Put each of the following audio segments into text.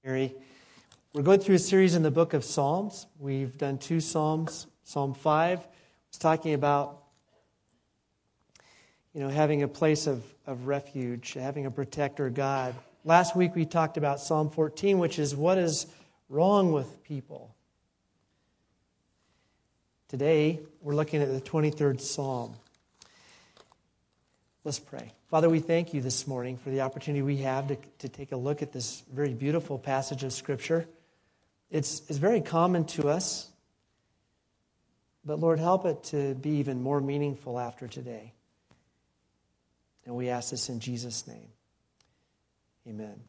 We're going through a series in the book of Psalms. We've done 2 Psalms. Psalm 5 is talking about, having a place of refuge, having a protector, God. Last week we talked about Psalm 14, which is what is wrong with people. Today we're looking at the 23rd Psalm. Let's pray. Father, we thank you this morning for the opportunity we have to take a look at this very beautiful passage of Scripture. It's very common to us, but Lord, help it to be even more meaningful after today. And we ask this in Jesus' name. Amen.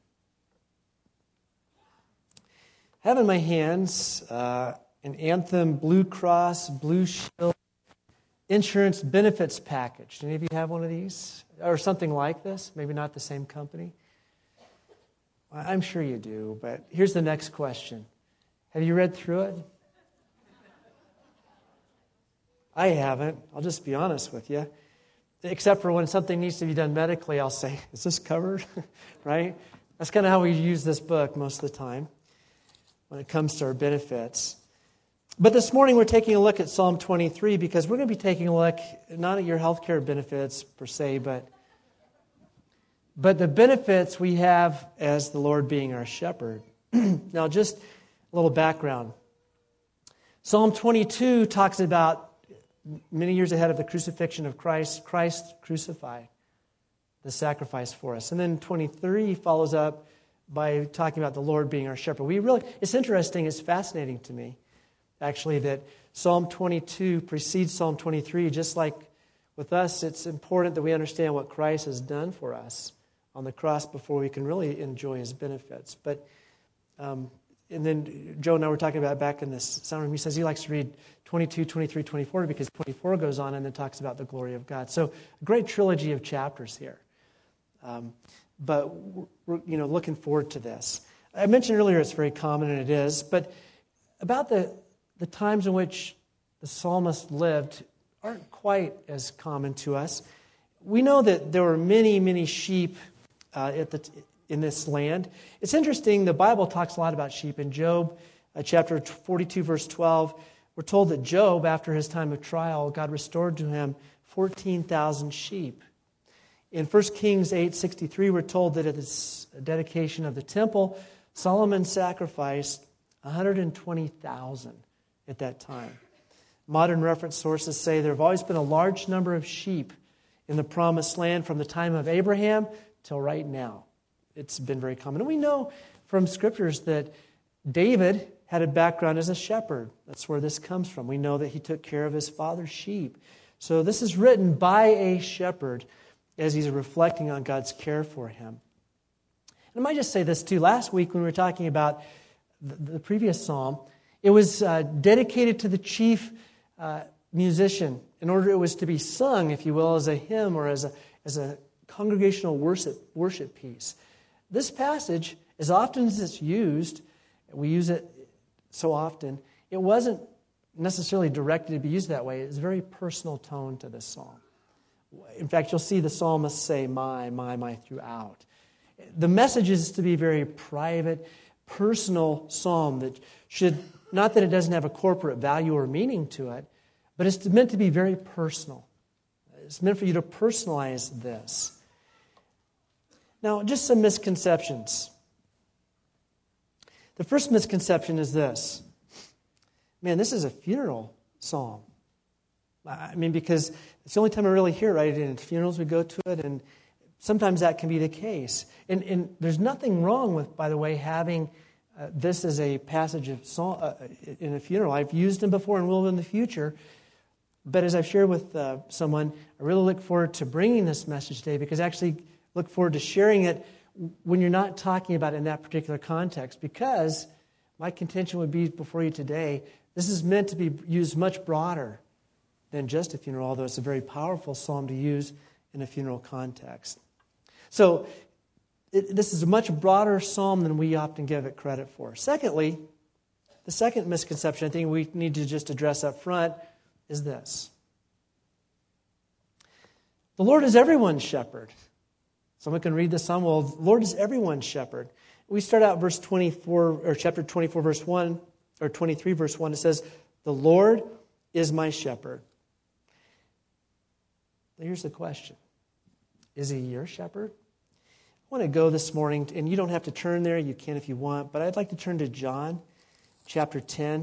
I have in my hands an Anthem Blue Cross Blue Shield insurance benefits package. Do any of you have one of these? Or something like this? Maybe not the same company? I'm sure you do, but here's the next question. Have you read through it? I haven't. I'll just be honest with you. Except for when something needs to be done medically, I'll say, is this covered? Right? That's kind of how we use this book most of the time when it comes to our benefits. But this morning we're taking a look at Psalm 23 because we're going to be taking a look not at your health care benefits per se, but the benefits we have as the Lord being our shepherd. Now, just a little background. Psalm 22 talks about many years ahead of the crucifixion of Christ crucified, the sacrifice for us. And then 23 follows up by talking about the Lord being our shepherd. It's interesting, it's fascinating to me, actually, that Psalm 22 precedes Psalm 23. Just like with us, it's important that we understand what Christ has done for us on the cross before we can really enjoy His benefits. But and then Joe and I were talking about back in this sound room. He says he likes to read 22, 23, 24 because 24 goes on and then talks about the glory of God. So a great trilogy of chapters here. But we're looking forward to this. I mentioned earlier it's very common, and it is. But about the times in which the psalmist lived aren't quite as common to us. We know that there were many, many sheep in this land. It's interesting, the Bible talks a lot about sheep. In Job chapter 42, verse 12, we're told that Job, after his time of trial, God restored to him 14,000 sheep. In 1 Kings 8:63, we're told that at the dedication of the temple, Solomon sacrificed 120,000 at that time. Modern reference sources say there have always been a large number of sheep in the promised land from the time of Abraham till right now. It's been very common. And we know from scriptures that David had a background as a shepherd. That's where this comes from. We know that he took care of his father's sheep. So this is written by a shepherd as he's reflecting on God's care for him. And I might just say this too. Last week when we were talking about the previous psalm, it was dedicated to the chief musician in order it was to be sung, if you will, as a hymn or as a congregational worship piece. This passage, as often as it's used, we use it so often, it wasn't necessarily directed to be used that way. It's a very personal tone to this psalm. In fact, you'll see the psalmist say, my, throughout. The message is to be a very private, personal psalm that should, not that it doesn't have a corporate value or meaning to it, but it's meant to be very personal. It's meant for you to personalize this. Now, just some misconceptions. The first misconception is this. Man, this is a funeral psalm. I mean, because it's the only time I really hear it, right? In funerals we go to it, and sometimes that can be the case. And there's nothing wrong with, by the way, having this as a passage of psalm in a funeral. I've used them before and will in the future. But as I've shared with someone, I really look forward to bringing this message today because I actually look forward to sharing it when you're not talking about it in that particular context, because my contention would be before you today, this is meant to be used much broader than just a funeral, although it's a very powerful psalm to use in a funeral context. So this is a much broader psalm than we often give it credit for. Secondly, the second misconception I think we need to just address up front is this. The Lord is everyone's shepherd. Someone can read the psalm, well, the Lord is everyone's shepherd. We start out verse 24, or chapter 24, verse 1, or 23, verse 1. It says, "The Lord is my shepherd." Here's the question. Is he your shepherd? I want to go this morning, and you don't have to turn there. You can if you want. But I'd like to turn to John chapter 10,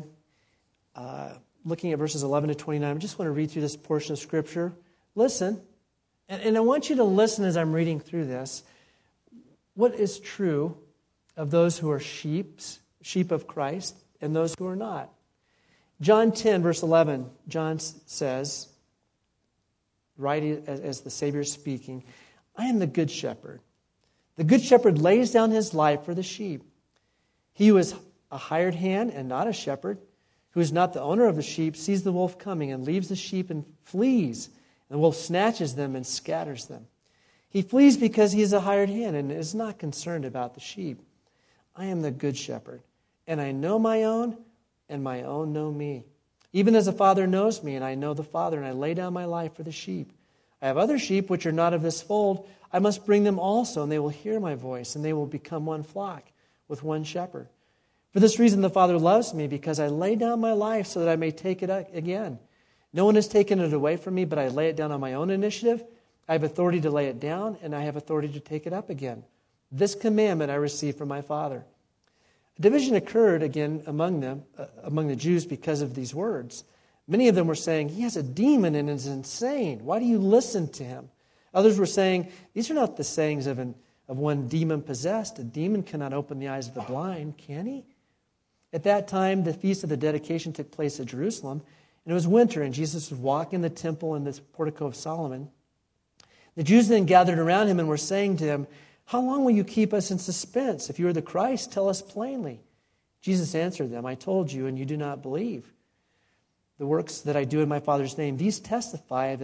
looking at verses 11 to 29. I just want to read through this portion of Scripture. Listen, and I want you to listen as I'm reading through this. What is true of those who are sheep of Christ, and those who are not? John 10, verse 11, John says, right as the Savior is speaking, "I am the good shepherd. The good shepherd lays down his life for the sheep. He who is a hired hand and not a shepherd, who is not the owner of the sheep, sees the wolf coming and leaves the sheep and flees. And the wolf snatches them and scatters them. He flees because he is a hired hand and is not concerned about the sheep. I am the good shepherd, and I know my own, and my own know me. Even as the Father knows me, and I know the Father, and I lay down my life for the sheep. I have other sheep which are not of this fold. I must bring them also, and they will hear my voice, and they will become one flock with one shepherd. For this reason the Father loves me, because I lay down my life so that I may take it up again. No one has taken it away from me, but I lay it down on my own initiative. I have authority to lay it down, and I have authority to take it up again. This commandment I received from my Father." A division occurred again among the Jews because of these words. Many of them were saying, "He has a demon and is insane. Why do you listen to him?" Others were saying, "These are not the sayings of one demon-possessed. A demon cannot open the eyes of the blind, can he?" At that time, the feast of the dedication took place at Jerusalem, and it was winter, and Jesus was walking in the temple in the portico of Solomon. The Jews then gathered around him and were saying to him, "How long will you keep us in suspense? If you are the Christ, tell us plainly." Jesus answered them, "I told you, and you do not believe. The works that I do in my Father's name, these testify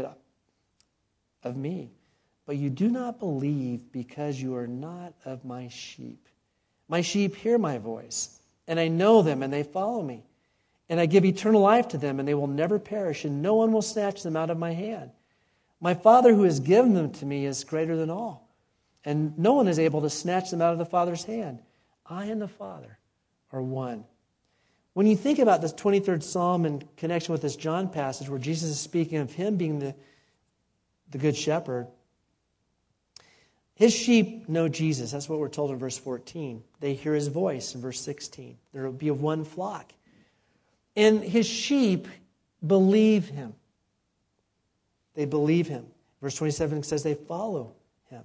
of me. But you do not believe because you are not of my sheep. My sheep hear my voice, and I know them, and they follow me. And I give eternal life to them, and they will never perish, and no one will snatch them out of my hand. My Father who has given them to me is greater than all, and no one is able to snatch them out of the Father's hand. I and the Father are one." When you think about this 23rd Psalm in connection with this John passage where Jesus is speaking of him being the good shepherd, his sheep know Jesus. That's what we're told in verse 14. They hear his voice in verse 16. There will be of one flock. And his sheep believe him. They believe him. Verse 27 says they follow him.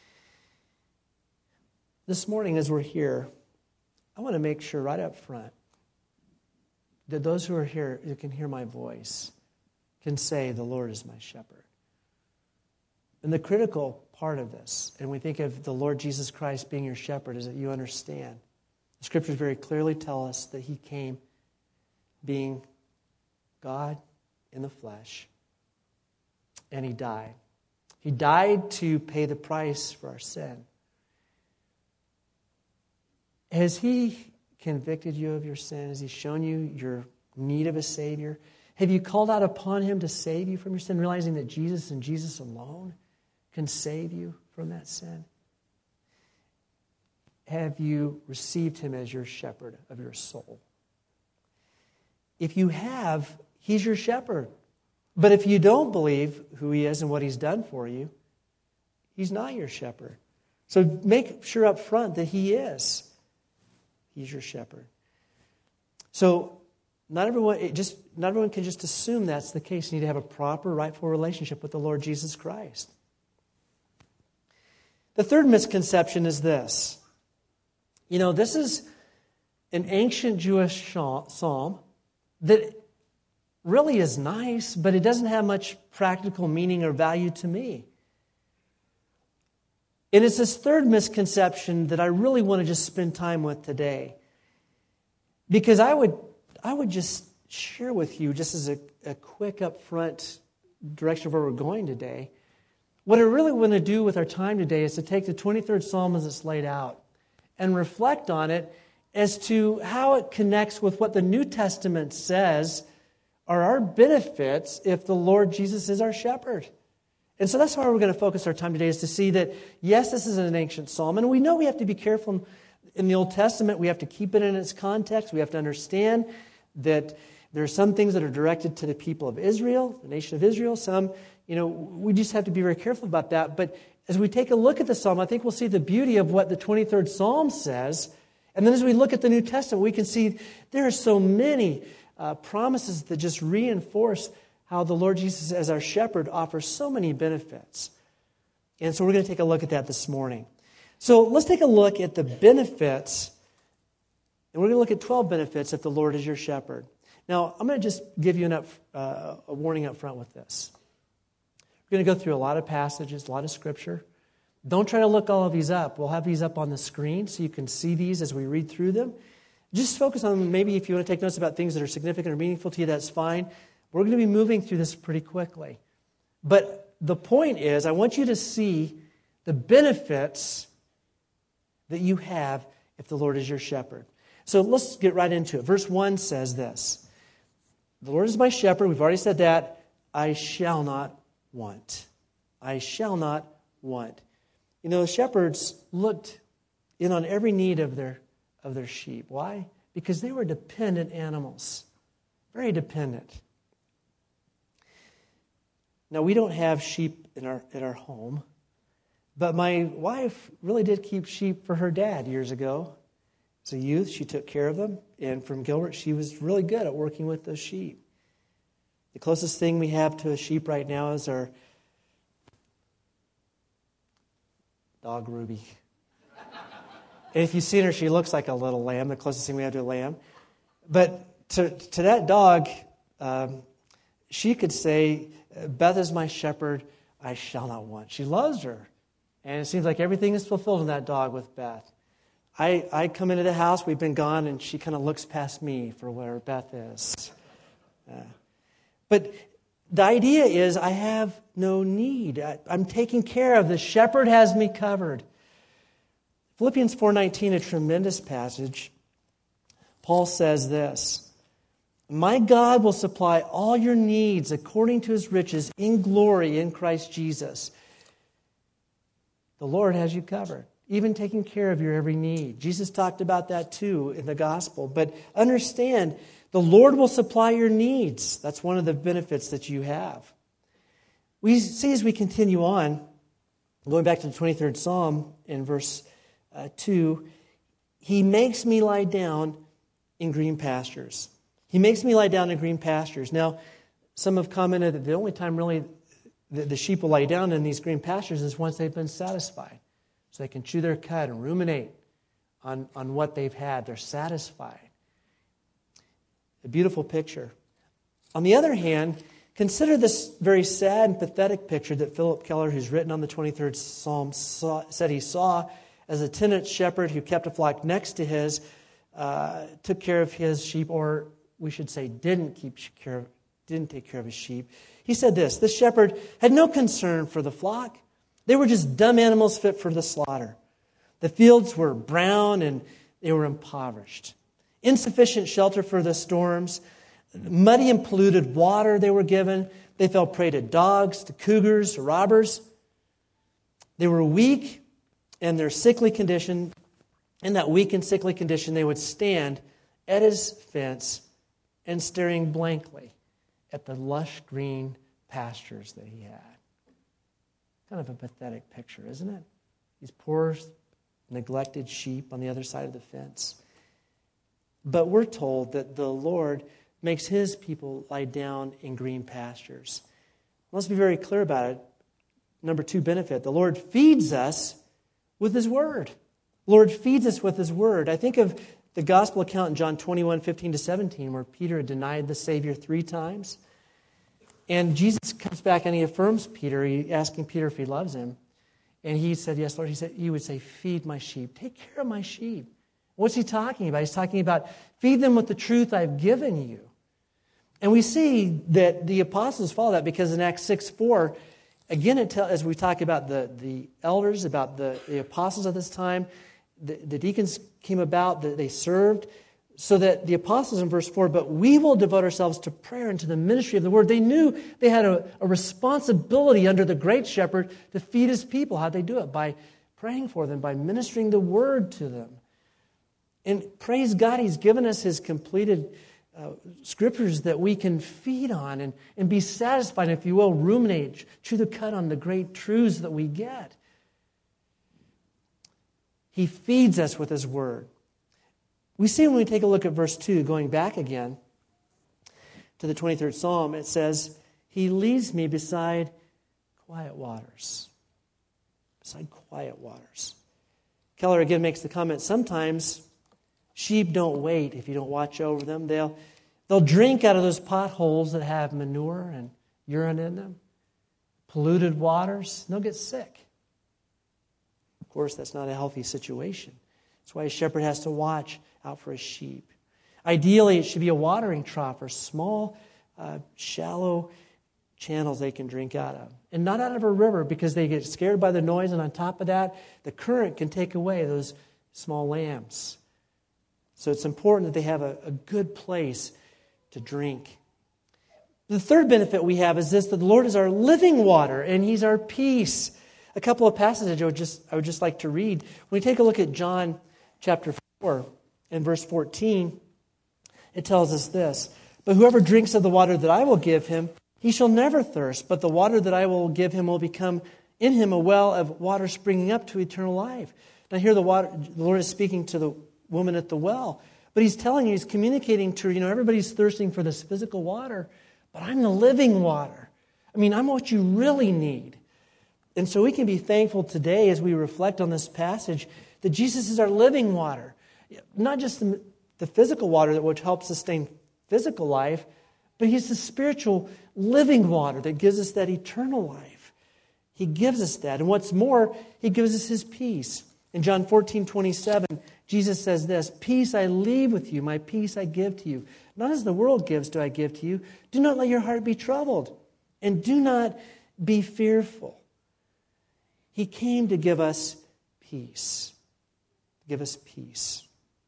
This morning as we're here, I want to make sure right up front that those who are here, who can hear my voice, can say, "The Lord is my shepherd." And the critical part of this, and we think of the Lord Jesus Christ being your shepherd, is that you understand. The Scriptures very clearly tell us that he came being God in the flesh, and he died. He died to pay the price for our sin. Has he convicted you of your sin? Has he shown you your need of a Savior? Have you called out upon him to save you from your sin, realizing that Jesus and Jesus alone can save you from that sin? Have you received him as your shepherd of your soul? If you have, he's your shepherd. But if you don't believe who he is and what he's done for you, he's not your shepherd. So make sure up front that he is. He's your shepherd. So not everyone can just assume that's the case. You need to have a proper, rightful relationship with the Lord Jesus Christ. The third misconception is this. This is an ancient Jewish psalm that really is nice, but it doesn't have much practical meaning or value to me. And it's this third misconception that I really want to just spend time with today. Because I would just share with you, just as a quick upfront direction of where we're going today, what I really want to do with our time today is to take the 23rd Psalm as it's laid out and reflect on it as to how it connects with what the New Testament says are our benefits if the Lord Jesus is our shepherd. And so that's why we're going to focus our time today, is to see that, yes, this is an ancient psalm, and we know we have to be careful in the Old Testament. We have to keep it in its context. We have to understand that there are some things that are directed to the people of Israel, the nation of Israel. Some, we just have to be very careful about that. But as we take a look at the psalm, I think we'll see the beauty of what the 23rd Psalm says. And then as we look at the New Testament, we can see there are so many promises that just reinforce how the Lord Jesus as our shepherd offers so many benefits. And so we're going to take a look at that this morning. So let's take a look at the benefits. And we're going to look at 12 benefits if the Lord is your shepherd. Now, I'm going to just give you a warning up front with this. We're going to go through a lot of passages, a lot of scripture. Don't try to look all of these up. We'll have these up on the screen so you can see these as we read through them. Just focus on maybe if you want to take notes about things that are significant or meaningful to you, that's fine. We're going to be moving through this pretty quickly. But the point is, I want you to see the benefits that you have if the Lord is your shepherd. So let's get right into it. Verse 1 says this. The Lord is my shepherd. We've already said that. I shall not want. I shall not want. The shepherds looked in on every need of their sheep. Why? Because they were dependent animals. Very dependent. Now, we don't have sheep in our home, but my wife really did keep sheep for her dad years ago. As a youth, she took care of them, and from Gilbert, she was really good at working with those sheep. The closest thing we have to a sheep right now is our dog, Ruby. And if you've seen her, she looks like a little lamb, the closest thing we have to a lamb. But to that dog, she could say, Beth is my shepherd, I shall not want. She loves her. And it seems like everything is fulfilled in that dog with Beth. I come into the house, we've been gone, and she kind of looks past me for where Beth is. But the idea is I have no need. I'm taken care of. The shepherd has me covered. Philippians 4:19, a tremendous passage. Paul says this, my God will supply all your needs according to His riches in glory in Christ Jesus. The Lord has you covered, even taking care of your every need. Jesus talked about that too in the gospel. But understand, the Lord will supply your needs. That's one of the benefits that you have. We see as we continue on, going back to the 23rd Psalm in verse 2, He makes me lie down in green pastures. He makes me lie down in green pastures. Now, some have commented that the only time really the sheep will lie down in these green pastures is once they've been satisfied. So they can chew their cud and ruminate on what they've had. They're satisfied. A beautiful picture. On the other hand, consider this very sad and pathetic picture that Philip Keller, who's written on the 23rd Psalm, said he saw as a tenant shepherd who kept a flock next to his, took care of his sheep, or we should say didn't take care of his sheep. He said this shepherd had no concern for the flock. They were just dumb animals fit for the slaughter. The fields were brown and they were impoverished. Insufficient shelter for the storms. Muddy and polluted water they were given. They fell prey to dogs, to cougars, to robbers. They were weak and their sickly condition. In that weak and sickly condition, they would stand at his fence and staring blankly at the lush green pastures that he had. Kind of a pathetic picture, isn't it? These poor, neglected sheep on the other side of the fence. But we're told that the Lord makes His people lie down in green pastures. Let's be very clear about it. Number 2 benefit, the Lord feeds us with His Word. The Lord feeds us with His Word. I think of the gospel account in John 21:15-17, where Peter had denied the Savior 3 times. And Jesus comes back and He affirms Peter, asking Peter if he loves him. And he said, yes, Lord. He would say, feed my sheep. Take care of my sheep. What's He talking about? He's talking about feed them with the truth I've given you. And we see that the apostles follow that because in Acts 6:4, again, as we talk about the elders, about the apostles of this time, the deacons came about, they served, so that the apostles in verse 4, but we will devote ourselves to prayer and to the ministry of the word. They knew they had a responsibility under the great shepherd to feed His people. How'd they do it? By praying for them, by ministering the word to them. And praise God, He's given us His completed Scriptures that we can feed on and be satisfied, if you will, ruminate, chew the cud on the great truths that we get. He feeds us with His Word. We see when we take a look at verse 2, going back again to the 23rd Psalm, it says, He leads me beside quiet waters. Beside quiet waters. Keller again makes the comment, sometimes sheep don't wait if you don't watch over them. They'll drink out of those potholes that have manure and urine in them, polluted waters, and they'll get sick. Of course, that's not a healthy situation. That's why a shepherd has to watch out for his sheep. Ideally, it should be a watering trough or small, shallow channels they can drink out of. And not out of a river because they get scared by the noise, and on top of that, the current can take away those small lambs. So it's important that they have a good place to drink. The third benefit we have is this, that the Lord is our living water and He's our peace. A couple of passages I would just like to read. When we take a look at John chapter 4 and verse 14, it tells us this, But whoever drinks of the water that I will give him, he shall never thirst, but the water that I will give him will become in him a well of water springing up to eternal life. Now here the Lord is speaking to the woman at the well, but He's telling you, He's communicating to her, everybody's thirsting for this physical water, but I'm the living water. I'm what you really need. And so we can be thankful today as we reflect on this passage that Jesus is our living water. Not just the physical water which helps sustain physical life, but He's the spiritual living water that gives us that eternal life. He gives us that. And what's more, He gives us His peace. In John 14:27, Jesus says this, Peace I leave with you, my peace I give to you. Not as the world gives do I give to you. Do not let your heart be troubled, and do not be fearful. He came to give us peace. Give us peace.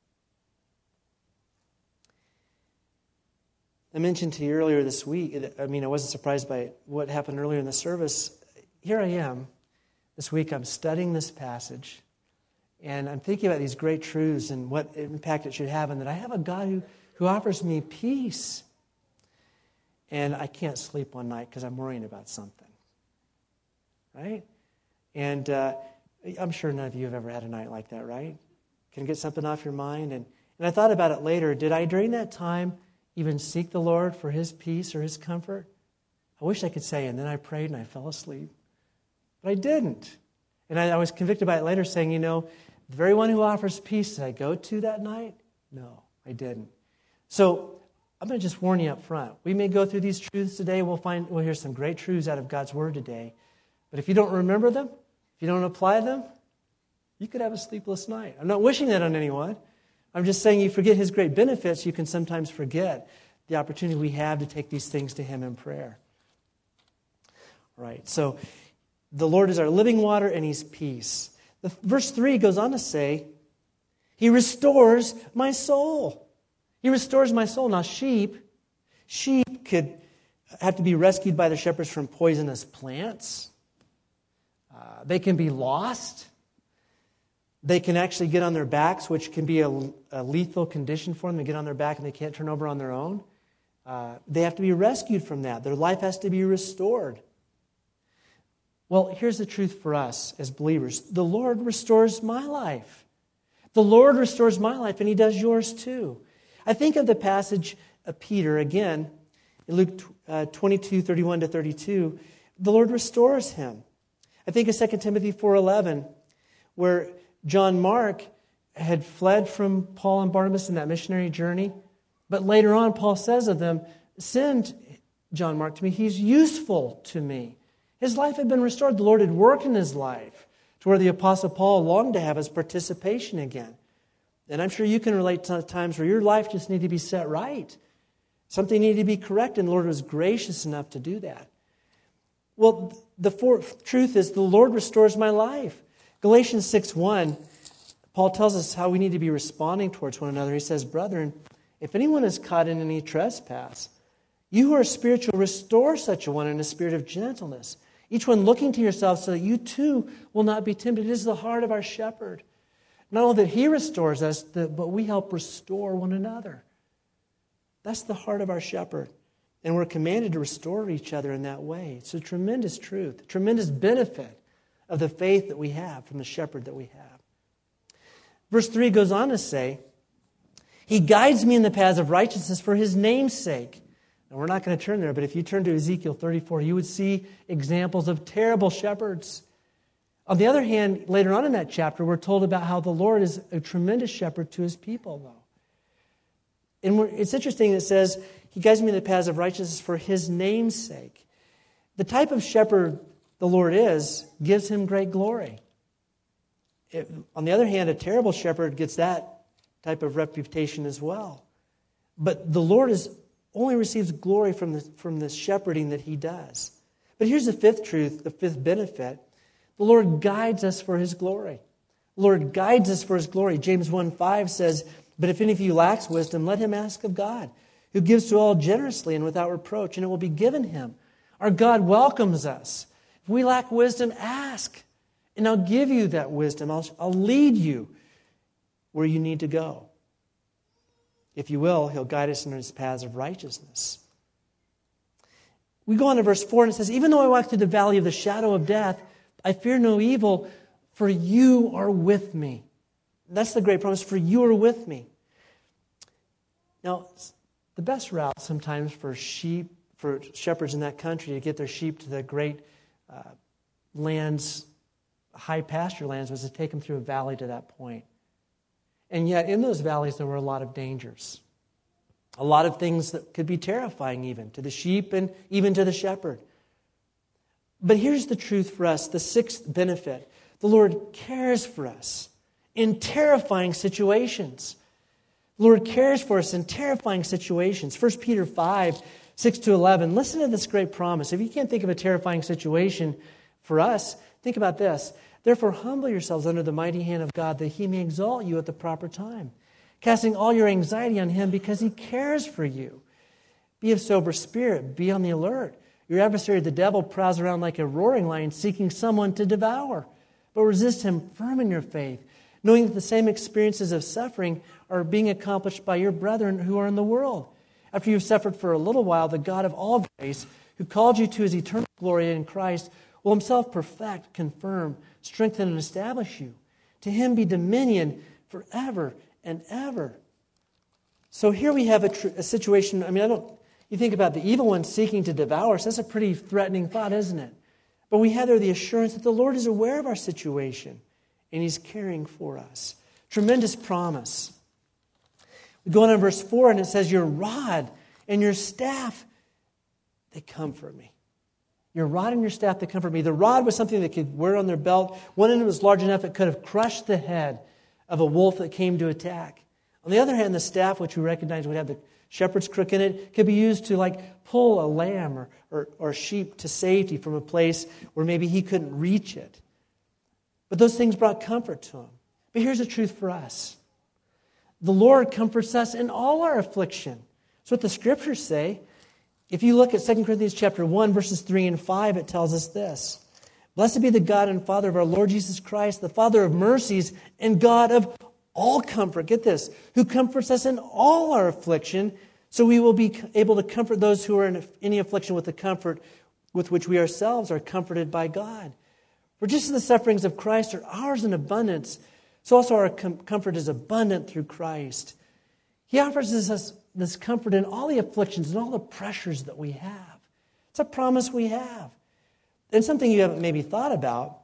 I mentioned to you earlier this week, I wasn't surprised by what happened earlier in the service. Here I am. This week I'm studying this passage, and I'm thinking about these great truths and what impact it should have, and that I have a God who offers me peace. And I can't sleep one night because I'm worrying about something. Right? And I'm sure none of you have ever had a night like that, right? Can get something off your mind. And I thought about it later. Did I, during that time, even seek the Lord for His peace or His comfort? I wish I could say, and then I prayed and I fell asleep. But I didn't. And I was convicted by it later, saying, the very one who offers peace, did I go to that night? No, I didn't. So I'm going to just warn you up front. We may go through these truths today. We'll hear some great truths out of God's Word today. But if you don't remember them, if you don't apply them, you could have a sleepless night. I'm not wishing that on anyone. I'm just saying you forget His great benefits, you can sometimes forget the opportunity we have to take these things to Him in prayer. All right, so the Lord is our living water and He's peace. Verse 3 goes on to say, He restores my soul. He restores my soul. Now sheep could have to be rescued by the shepherds from poisonous plants. They can be lost. They can actually get on their backs, which can be a lethal condition for them. They get on their back and they can't turn over on their own. They have to be rescued from that. Their life has to be restored. Well, here's the truth for us as believers. The Lord restores my life. The Lord restores my life, and He does yours too. I think of the passage of Peter again, in Luke 22:31-32. The Lord restores him. I think of 2 Timothy 4:11, where John Mark had fled from Paul and Barnabas in that missionary journey. But later on, Paul says of them, send John Mark to me. He's useful to me. His life had been restored. The Lord had worked in his life to where the Apostle Paul longed to have his participation again. And I'm sure you can relate to times where your life just needed to be set right. Something needed to be corrected, and the Lord was gracious enough to do that. Well, the fourth truth is the Lord restores my life. Galatians 6:1, Paul tells us how we need to be responding towards one another. He says, Brethren, if anyone is caught in any trespass, you who are spiritual, restore such a one in a spirit of gentleness. Each one looking to yourself so that you too will not be tempted. It is the heart of our shepherd. Not only that He restores us, but we help restore one another. That's the heart of our shepherd. And we're commanded to restore each other in that way. It's a tremendous truth, a tremendous benefit of the faith that we have from the shepherd that we have. Verse 3 goes on to say, He guides me in the paths of righteousness for His name's sake. Now, we're not going to turn there, but if you turn to Ezekiel 34, you would see examples of terrible shepherds. On the other hand, later on in that chapter, we're told about how the Lord is a tremendous shepherd to His people, though. And it's interesting, it says, He guides me in the paths of righteousness for His name's sake. The type of shepherd the Lord is gives Him great glory. On the other hand, a terrible shepherd gets that type of reputation as well. But the Lord only receives glory from the shepherding that He does. But here's the fifth truth, the fifth benefit. The Lord guides us for His glory. The Lord guides us for His glory. James 1:5 says, But if any of you lacks wisdom, let him ask of God, who gives to all generously and without reproach, and it will be given him. Our God welcomes us. If we lack wisdom, ask, and I'll give you that wisdom. I'll lead you where you need to go. If you will, He'll guide us in His paths of righteousness. We go on to verse 4, and it says, Even though I walk through the valley of the shadow of death, I fear no evil, for you are with me. That's the great promise, for you are with me. Now, the best route sometimes for shepherds in that country to get their sheep to the great lands, high pasture lands, was to take them through a valley to that point. And yet, in those valleys, there were a lot of dangers. A lot of things that could be terrifying even to the sheep and even to the shepherd. But here's the truth for us, the sixth benefit. The Lord cares for us in terrifying situations. The Lord cares for us in terrifying situations. 1 Peter 5:6-11. Listen to this great promise. If you can't think of a terrifying situation for us, think about this. Therefore, humble yourselves under the mighty hand of God, that He may exalt you at the proper time, casting all your anxiety on Him because He cares for you. Be of sober spirit. Be on the alert. Your adversary, the devil, prowls around like a roaring lion, seeking someone to devour. But resist him firm in your faith, knowing that the same experiences of suffering are being accomplished by your brethren who are in the world. After you've suffered for a little while, the God of all grace, who called you to His eternal glory in Christ, will Himself perfect, confirm, strengthen, and establish you. To Him be dominion forever and ever. So here we have a situation. You think about the evil one seeking to devour us. That's a pretty threatening thought, isn't it? But we have there the assurance that the Lord is aware of our situation and He's caring for us. Tremendous promise. We go on in verse 4 and it says, Your rod and your staff, they comfort me. Your rod and your staff, they comfort me. The rod was something they could wear on their belt. One end was large enough it could have crushed the head of a wolf that came to attack. On the other hand, the staff, which we recognize would have the shepherd's crook in it, could be used to pull a lamb or sheep to safety from a place where maybe he couldn't reach it. But those things brought comfort to him. But here's the truth for us. The Lord comforts us in all our affliction. That's what the Scriptures say. If you look at 2 Corinthians chapter 1, verses 3 and 5, it tells us this. Blessed be the God and Father of our Lord Jesus Christ, the Father of mercies and God of all comfort. Get this. Who comforts us in all our affliction, so we will be able to comfort those who are in any affliction with the comfort with which we ourselves are comforted by God. For just as the sufferings of Christ are ours in abundance, so also our comfort is abundant through Christ. He offers us this comfort in all the afflictions and all the pressures that we have. It's a promise we have. And something you haven't maybe thought about,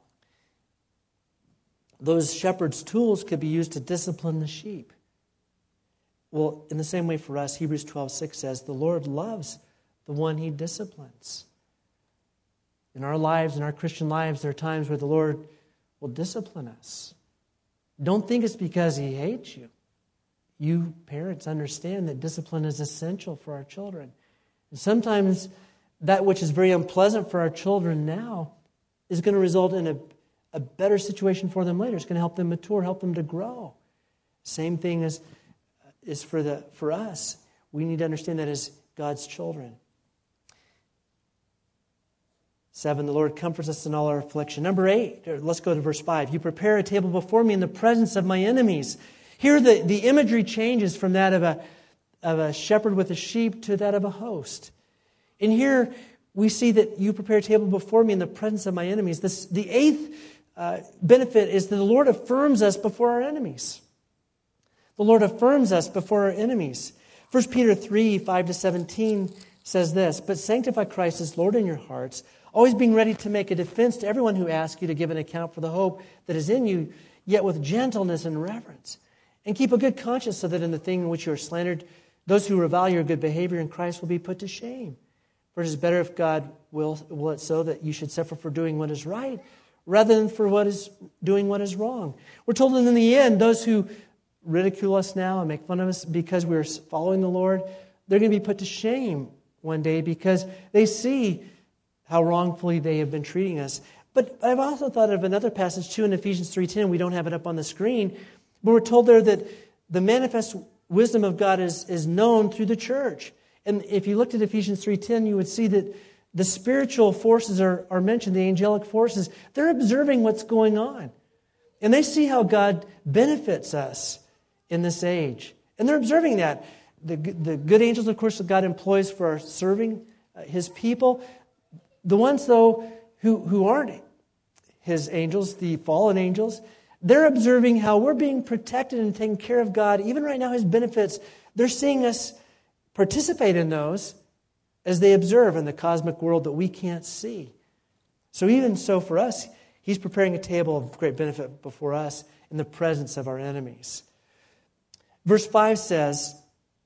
those shepherd's tools could be used to discipline the sheep. Well, in the same way for us, Hebrews 12:6 says, the Lord loves the one He disciplines. In our lives, in our Christian lives, there are times where the Lord will discipline us. Don't think it's because He hates you. You parents understand that discipline is essential for our children. And sometimes that which is very unpleasant for our children now is going to result in a better situation for them later. It's going to help them mature, help them to grow. Same thing is for us. We need to understand that as God's children. 7, the Lord comforts us in all our affliction. Number 8, let's go to verse 5. You prepare a table before me in the presence of my enemies. Here the imagery changes from that of a shepherd with a sheep to that of a host. And here we see that you prepare a table before me in the presence of my enemies. The eighth benefit is that the Lord affirms us before our enemies. The Lord affirms us before our enemies. 1 Peter 3, 5-17 says this, but sanctify Christ as Lord in your hearts, always being ready to make a defense to everyone who asks you to give an account for the hope that is in you, yet with gentleness and reverence. And keep a good conscience so that in the thing in which you are slandered, those who revile your good behavior in Christ will be put to shame. For it is better if God will it so that you should suffer for doing what is right, rather than for doing what is wrong. We're told that in the end, those who ridicule us now and make fun of us because we're following the Lord, they're going to be put to shame one day because they see how wrongfully they have been treating us. But I've also thought of another passage too in Ephesians 3:10. We don't have it up on the screen. But we're told there that the manifest wisdom of God is known through the church. And if you looked at Ephesians 3:10, you would see that the spiritual forces are mentioned, the angelic forces. They're observing what's going on. And they see how God benefits us in this age. And they're observing that. The good angels, of course, that God employs for our serving His people. The ones, though, who aren't His angels, the fallen angels, they're observing how we're being protected and taken care of God. Even right now, His benefits, they're seeing us participate in those as they observe in the cosmic world that we can't see. So even so for us, He's preparing a table of great benefit before us in the presence of our enemies. Verse 5 says,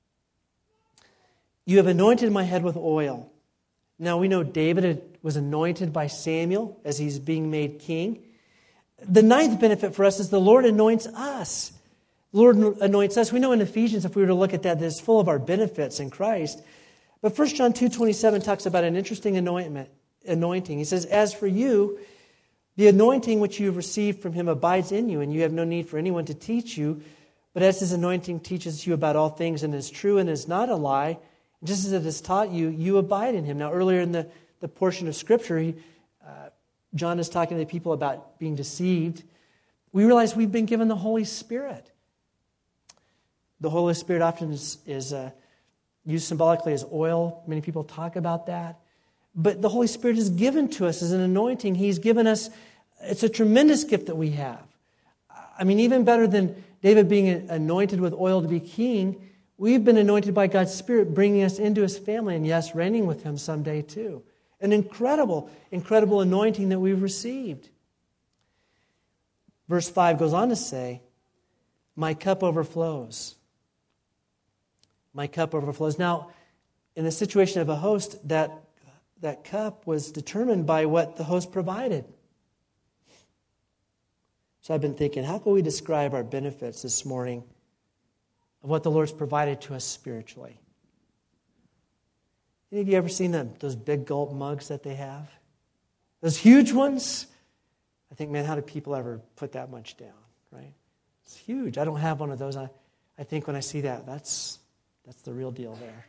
you have anointed my head with oil. Now we know David was anointed by Samuel as he's being made king. The ninth benefit for us is the Lord anoints us. The Lord anoints us. We know in Ephesians, if we were to look at that it's full of our benefits in Christ. But 1 John 2:27 talks about an interesting anointing. He says, as for you, the anointing which you have received from Him abides in you, and you have no need for anyone to teach you. But as His anointing teaches you about all things and is true and is not a lie, just as it has taught you, you abide in Him. Now earlier in the portion of Scripture, John is talking to the people about being deceived. We realize we've been given the Holy Spirit. The Holy Spirit often is used symbolically as oil. Many people talk about that. But the Holy Spirit is given to us as an anointing. He's given us, it's a tremendous gift that we have. I mean, even better than David being anointed with oil to be king, we've been anointed by God's Spirit, bringing us into His family, and yes, reigning with Him someday too. An incredible, incredible anointing that we've received. Verse 5 goes on to say, my cup overflows. My cup overflows. Now, in the situation of a host, that cup was determined by what the host provided. So I've been thinking, how can we describe our benefits this morning of what the Lord's provided to us spiritually? Any of you ever seen those big gulp mugs that they have? Those huge ones? I think, man, how do people ever put that much down, right? It's huge. I don't have one of those. I think when I see that, that's the real deal there.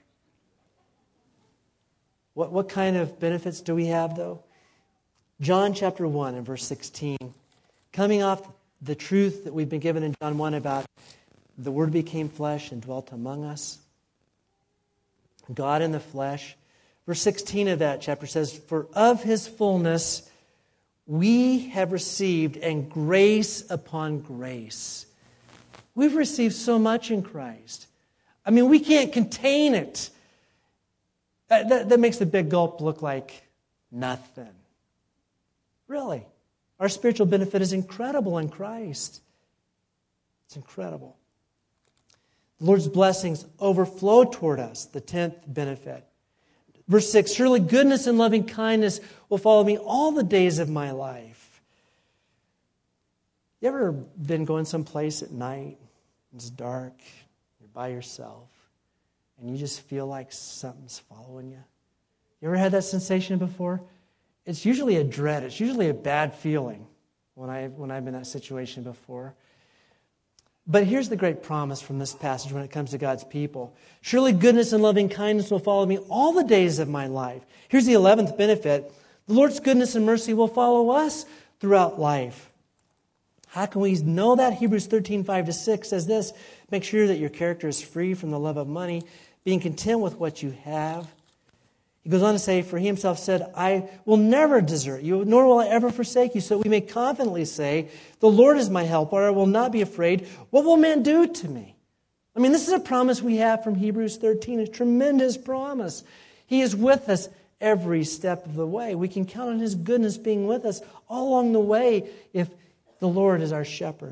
What kind of benefits do we have, though? John chapter 1 and verse 16. Coming off the truth that we've been given in John 1 about the Word became flesh and dwelt among us. God in the flesh. Verse 16 of that chapter says, for of His fullness we have received, and grace upon grace. We've received so much in Christ. I mean, we can't contain it. That makes the big gulp look like nothing. Really. Our spiritual benefit is incredible in Christ. It's incredible. The Lord's blessings overflow toward us, the 10th benefit. Verse 6, surely goodness and loving kindness will follow me all the days of my life. You ever been going someplace at night, it's dark, you're by yourself, and you just feel like something's following you? You ever had that sensation before? It's usually a dread. It's usually a bad feeling when I've been in that situation before. But here's the great promise from this passage when it comes to God's people. Surely goodness and loving kindness will follow me all the days of my life. Here's the 11th benefit. The Lord's goodness and mercy will follow us throughout life. How can we know that? Hebrews 13, 5-6 says this, make sure that your character is free from the love of money, being content with what you have. He goes on to say, for he himself said, I will never desert you, nor will I ever forsake you. So we may confidently say, the Lord is my helper, I will not be afraid. What will man do to me? I mean, this is a promise we have from Hebrews 13, a tremendous promise. He is with us every step of the way. We can count on His goodness being with us all along the way if the Lord is our shepherd.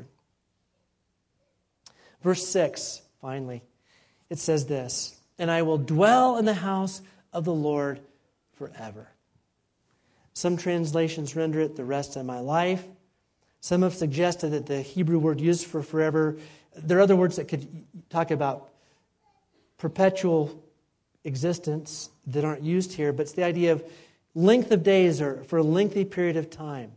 Verse 6, finally, it says this, and I will dwell in the house of the Lord forever. Some translations render it the rest of my life. Some have suggested that the Hebrew word used for forever, there are other words that could talk about perpetual existence that aren't used here, but it's the idea of length of days or for a lengthy period of time.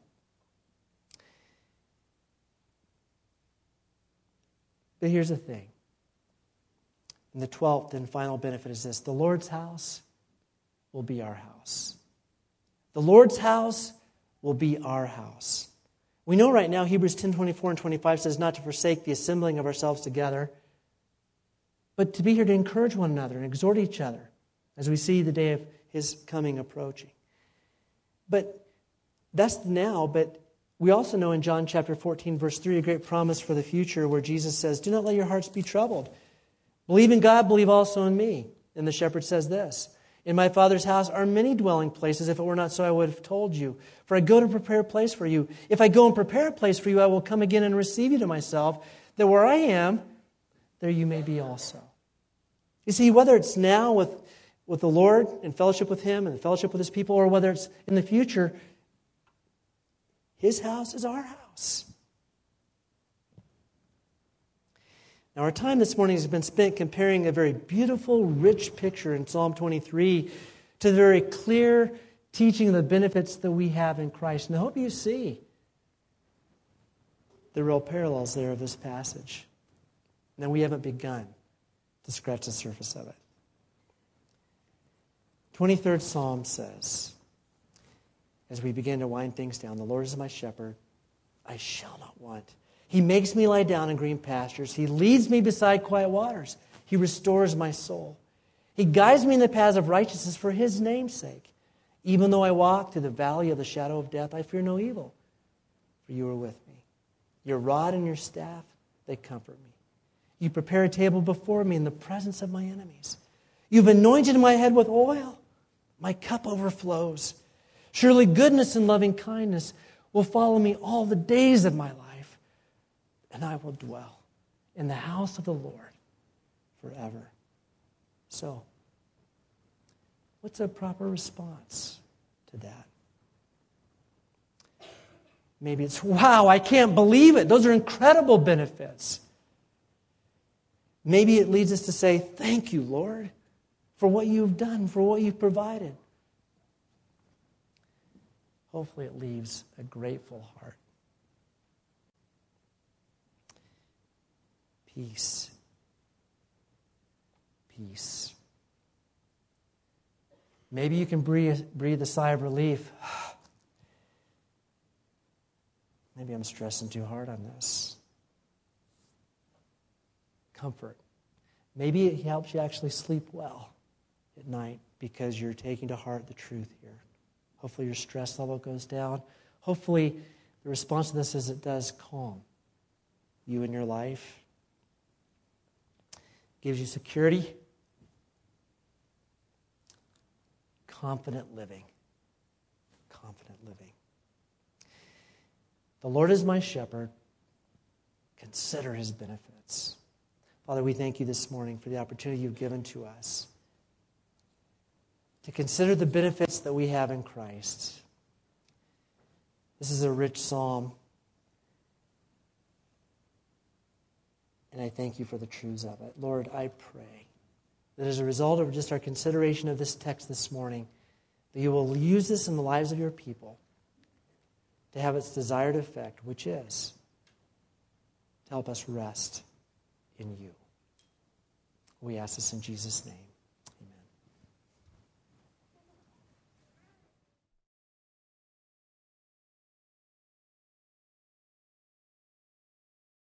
But here's the thing. And the 12th and final benefit is this. The Lord's house will be our house. The Lord's house will be our house. We know right now Hebrews 10, 24 and 25 says not to forsake the assembling of ourselves together, but to be here to encourage one another and exhort each other as we see the day of His coming approaching. But that's now, but we also know in John chapter 14, verse 3, a great promise for the future where Jesus says, do not let your hearts be troubled. Believe in God, believe also in me. And the shepherd says this, in my Father's house are many dwelling places. If it were not so, I would have told you. For I go to prepare a place for you. If I go and prepare a place for you, I will come again and receive you to myself, that where I am, there you may be also. You see, whether it's now with the Lord and fellowship with Him and fellowship with His people, or whether it's in the future, His house is our house. Now, our time this morning has been spent comparing a very beautiful, rich picture in Psalm 23 to the very clear teaching of the benefits that we have in Christ. And I hope you see the real parallels there of this passage. Now, we haven't begun to scratch the surface of it. 23rd Psalm says, as we begin to wind things down, the Lord is my shepherd, I shall not want. He makes me lie down in green pastures. He leads me beside quiet waters. He restores my soul. He guides me in the paths of righteousness for His name's sake. Even though I walk through the valley of the shadow of death, I fear no evil, for you are with me. Your rod and your staff, they comfort me. You prepare a table before me in the presence of my enemies. You've anointed my head with oil. My cup overflows. Surely goodness and loving kindness will follow me all the days of my life, and I will dwell in the house of the Lord forever. So, what's a proper response to that? Maybe it's, wow, I can't believe it. Those are incredible benefits. Maybe it leads us to say, thank you, Lord, for what you've done, for what you've provided. Hopefully it leaves a grateful heart. Peace. Peace. Maybe you can breathe a sigh of relief. Maybe I'm stressing too hard on this. Comfort. Maybe it helps you actually sleep well at night because you're taking to heart the truth here. Hopefully your stress level goes down. Hopefully the response to this is it does calm you in your life. Gives you security. Confident living. Confident living. The Lord is my shepherd. Consider His benefits. Father, we thank You this morning for the opportunity You've given to us to consider the benefits that we have in Christ. This is a rich psalm. And I thank You for the truths of it. Lord, I pray that as a result of just our consideration of this text this morning, that You will use this in the lives of Your people to have its desired effect, which is to help us rest in You. We ask this in Jesus' name.